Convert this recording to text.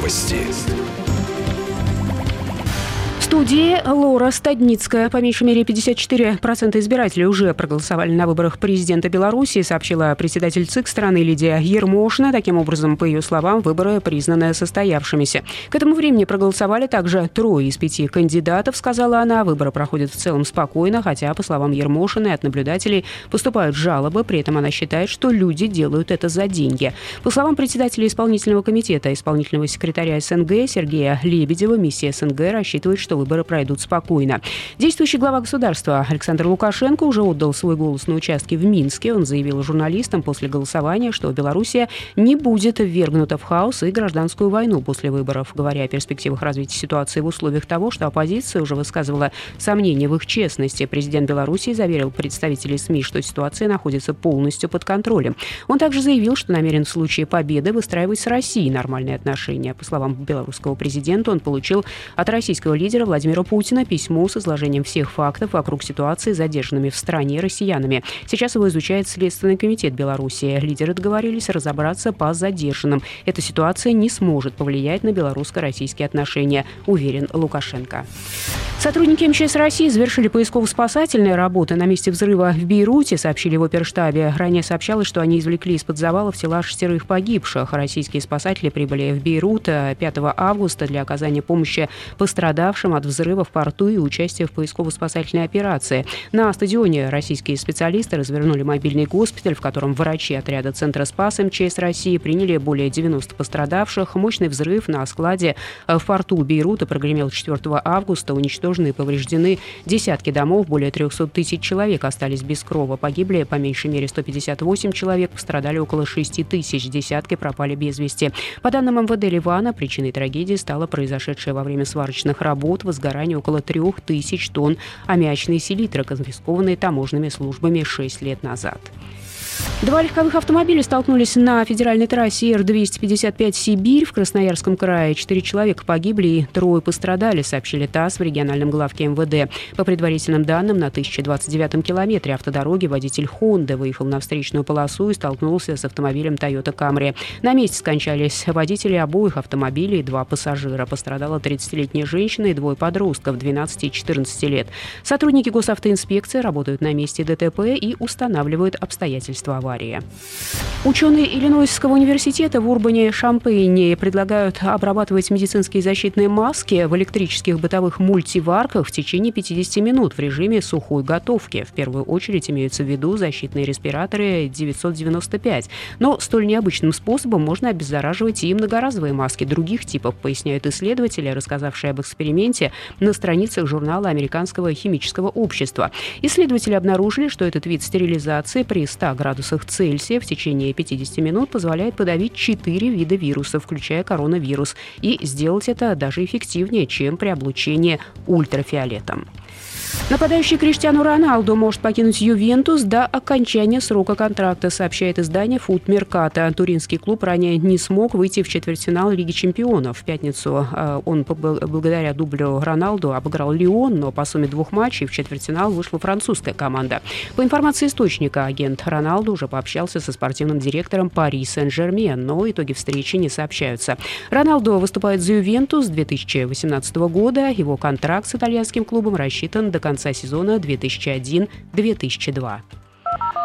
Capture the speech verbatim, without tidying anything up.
Новости. В студии Лора Стадницкая. По меньшей мере пятьдесят четыре процента избирателей уже проголосовали на выборах президента Беларуси, сообщила председатель ЦИК страны Лидия Ермошина. Таким образом, по ее словам, выборы признаны состоявшимися. К этому времени проголосовали также трое из пяти кандидатов, сказала она. Выборы проходят в целом спокойно, хотя, по словам Ермошиной, от наблюдателей поступают жалобы. При этом она считает, что люди делают это за деньги. По словам председателя исполнительного комитета, исполнительного секретаря СНГ Сергея Лебедева, миссия СНГ рассчитывает, что выборы пройдут спокойно. Действующий глава государства Александр Лукашенко уже отдал свой голос на участке в Минске. Он заявил журналистам после голосования, что Белоруссия не будет ввергнута в хаос и гражданскую войну после выборов. Говоря о перспективах развития ситуации в условиях того, что оппозиция уже высказывала сомнения в их честности, президент Белоруссии заверил представителей СМИ, что ситуация находится полностью под контролем. Он также заявил, что намерен в случае победы выстраивать с Россией нормальные отношения. По словам белорусского президента, он получил от российского лидера Владимира Путина письмо с изложением всех фактов вокруг ситуации с задержанными в стране россиянами. Сейчас его изучает Следственный комитет Беларуси. Лидеры договорились разобраться по задержанным. Эта ситуация не сможет повлиять на белорусско-российские отношения, уверен Лукашенко. Сотрудники МЧС России завершили поисково-спасательные работы на месте взрыва в Бейруте, сообщили в оперштабе. Ранее сообщалось, что они извлекли из-под завалов тела шестерых погибших. Российские спасатели прибыли в Бейрут пятого августа для оказания помощи пострадавшим от взрыва в порту и участия в поисково-спасательной операции. На стадионе российские специалисты развернули мобильный госпиталь, в котором врачи отряда Центра Спас МЧС России приняли более девяноста пострадавших. Мощный взрыв на складе в порту Бейрута прогремел четвёртого августа. Уничтожены и повреждены десятки домов. Более трехсот тысяч человек остались без крова. Погибли по меньшей мере сто пятьдесят восемь человек, пострадали около шести тысяч. Десятки пропали без вести. По данным МВД Ливана, причиной трагедии стало произошедшее во время сварочных работ возгорание около трех тысяч тонн аммиачной селитры, конфискованной таможенными службами шесть лет назад. Два легковых автомобиля столкнулись на федеральной трассе Р двести пятьдесят пять «Сибирь» в Красноярском крае. Четыре человека погибли и трое пострадали, сообщили ТАСС в региональном главке МВД. По предварительным данным, на тысяча двадцать девятом километре автодороги водитель «Хонды» выехал на встречную полосу и столкнулся с автомобилем «Тойота Камри». На месте скончались водители обоих автомобилей и два пассажира. Пострадала тридцатилетняя женщина и двое подростков двенадцати и четырнадцати лет. Сотрудники госавтоинспекции работают на месте ДТП и устанавливают обстоятельства аварии. Ученые Иллинойского университета в Урбане-Шампейне предлагают обрабатывать медицинские защитные маски в электрических бытовых мультиварках в течение пятидесяти минут в режиме сухой готовки. В первую очередь имеются в виду защитные респираторы девятьсот девяносто пять. Но столь необычным способом можно обеззараживать и многоразовые маски других типов, поясняют исследователи, рассказавшие об эксперименте на страницах журнала Американского химического общества. Исследователи обнаружили, что этот вид стерилизации при ста градусах Цельсия в течение пятидесяти минут позволяет подавить четыре вида вирусов, включая коронавирус, и сделать это даже эффективнее, чем при облучении ультрафиолетом. Нападающий Криштиану Роналду может покинуть Ювентус до окончания срока контракта, сообщает издание «Фут Меркато». Туринский клуб ранее не смог выйти в четвертьфинал Лиги чемпионов. В пятницу он благодаря дублю Роналду обыграл Лион, но по сумме двух матчей в четвертьфинал вышла французская команда. По информации источника, агент Роналду уже пообщался со спортивным директором Пари Сен-Жермен, но итоги встречи не сообщаются. Роналду выступает за Ювентус с две тысячи восемнадцатого года. Его контракт с итальянским клубом рассчитан до конца сезона две тысячи один - две тысячи два.